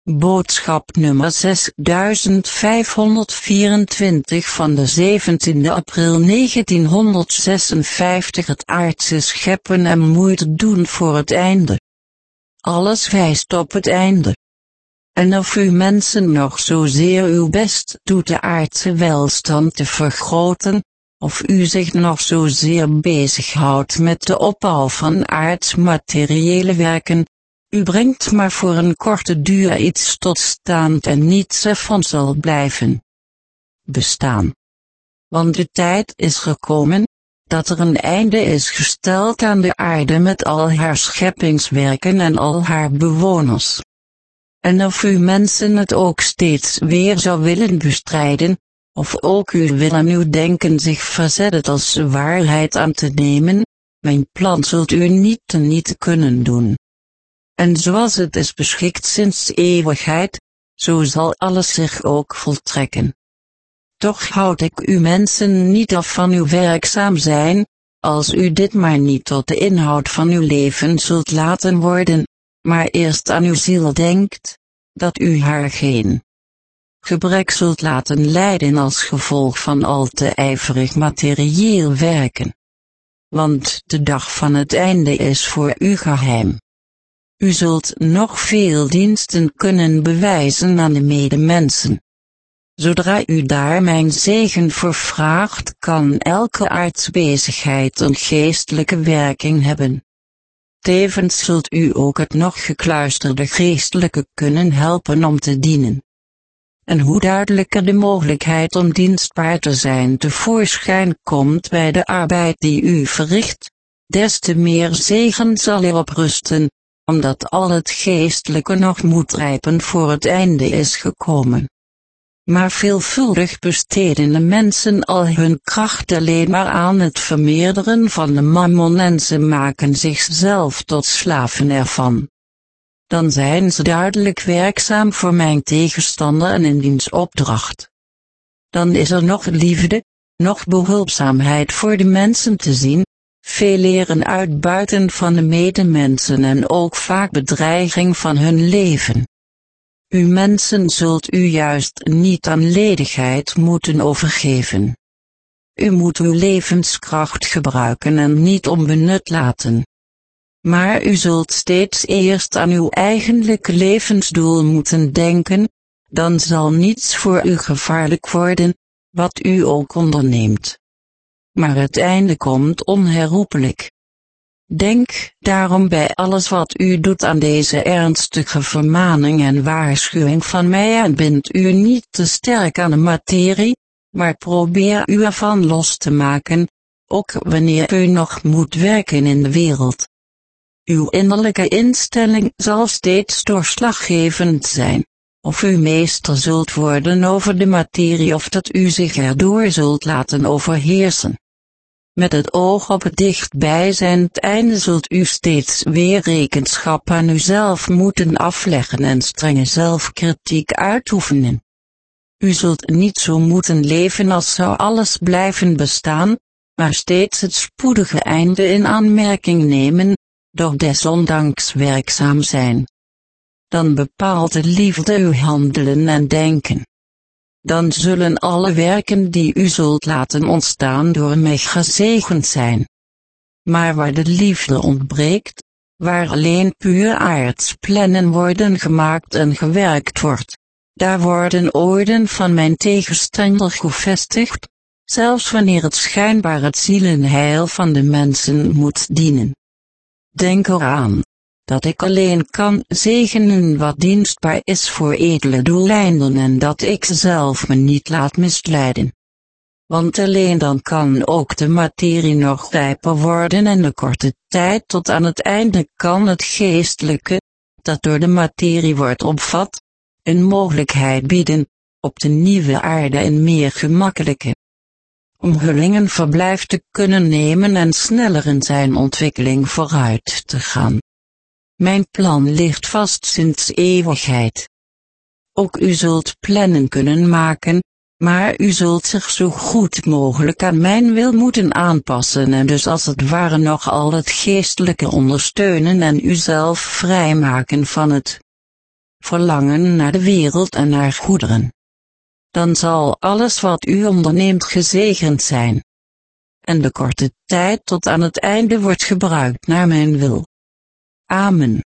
Boodschap nummer 6524 van de 17e april 1956. Het aardse scheppen en moeite doen voor het einde. Alles wijst op het einde. En of u mensen nog zozeer uw best doet de aardse welstand te vergroten, of u zich nog zozeer bezighoudt met de opbouw van aards materiële werken, u brengt maar voor een korte duur iets tot stand en niets ervan zal blijven bestaan. Want de tijd is gekomen, dat er een einde is gesteld aan de aarde met al haar scheppingswerken en al haar bewoners. En of u mensen het ook steeds weer zou willen bestrijden, of ook uw wil en uw denken zich verzet als waarheid aan te nemen, mijn plan zult u niet kunnen doen. En zoals het is beschikt sinds eeuwigheid, zo zal alles zich ook voltrekken. Toch houd ik u mensen niet af van uw werkzaam zijn, als u dit maar niet tot de inhoud van uw leven zult laten worden, maar eerst aan uw ziel denkt, dat u haar geen gebrek zult laten lijden als gevolg van al te ijverig materieel werken. Want de dag van het einde is voor u geheim. U zult nog veel diensten kunnen bewijzen aan de medemensen. Zodra u daar mijn zegen voor vraagt, kan elke aardsbezigheid een geestelijke werking hebben. Tevens zult u ook het nog gekluisterde geestelijke kunnen helpen om te dienen. En hoe duidelijker de mogelijkheid om dienstbaar te zijn tevoorschijn komt bij de arbeid die u verricht, des te meer zegen zal erop rusten, omdat al het geestelijke nog moet rijpen voor het einde is gekomen. Maar veelvuldig besteden de mensen al hun kracht alleen maar aan het vermeerderen van de mammon en ze maken zichzelf tot slaven ervan. Dan zijn ze duidelijk werkzaam voor mijn tegenstander en in diens opdracht. Dan is er nog liefde, nog behulpzaamheid voor de mensen te zien, veel leren uitbuiten van de medemensen en ook vaak bedreiging van hun leven. U mensen zult u juist niet aan ledigheid moeten overgeven. U moet uw levenskracht gebruiken en niet onbenut laten. Maar u zult steeds eerst aan uw eigenlijke levensdoel moeten denken, dan zal niets voor u gevaarlijk worden, wat u ook onderneemt. Maar het einde komt onherroepelijk. Denk daarom bij alles wat u doet aan deze ernstige vermaning en waarschuwing van mij en bind u niet te sterk aan de materie, maar probeer u ervan los te maken, ook wanneer u nog moet werken in de wereld. Uw innerlijke instelling zal steeds doorslaggevend zijn, of u meester zult worden over de materie of dat u zich erdoor zult laten overheersen. Met het oog op het dichtbijzijnd einde zult u steeds weer rekenschap aan uzelf moeten afleggen en strenge zelfkritiek uitoefenen. U zult niet zo moeten leven als zou alles blijven bestaan, maar steeds het spoedige einde in aanmerking nemen, doch desondanks werkzaam zijn. Dan bepaalt de liefde uw handelen en denken. Dan zullen alle werken die u zult laten ontstaan door mij gezegend zijn. Maar waar de liefde ontbreekt, waar alleen puur aards plannen worden gemaakt en gewerkt wordt, daar worden oorden van mijn tegenstander gevestigd, zelfs wanneer het schijnbaar het zielenheil van de mensen moet dienen. Denk eraan, dat ik alleen kan zegenen wat dienstbaar is voor edele doeleinden en dat ik zelf me niet laat misleiden. Want alleen dan kan ook de materie nog rijper worden en de korte tijd tot aan het einde kan het geestelijke, dat door de materie wordt opvat, een mogelijkheid bieden, op de nieuwe aarde een meer gemakkelijke omhullingen verblijf te kunnen nemen en sneller in zijn ontwikkeling vooruit te gaan. Mijn plan ligt vast sinds eeuwigheid. Ook u zult plannen kunnen maken, maar u zult zich zo goed mogelijk aan mijn wil moeten aanpassen en dus als het ware nog al het geestelijke ondersteunen en uzelf vrijmaken van het verlangen naar de wereld en naar goederen. Dan zal alles wat u onderneemt gezegend zijn. En de korte tijd tot aan het einde wordt gebruikt naar mijn wil. Amen.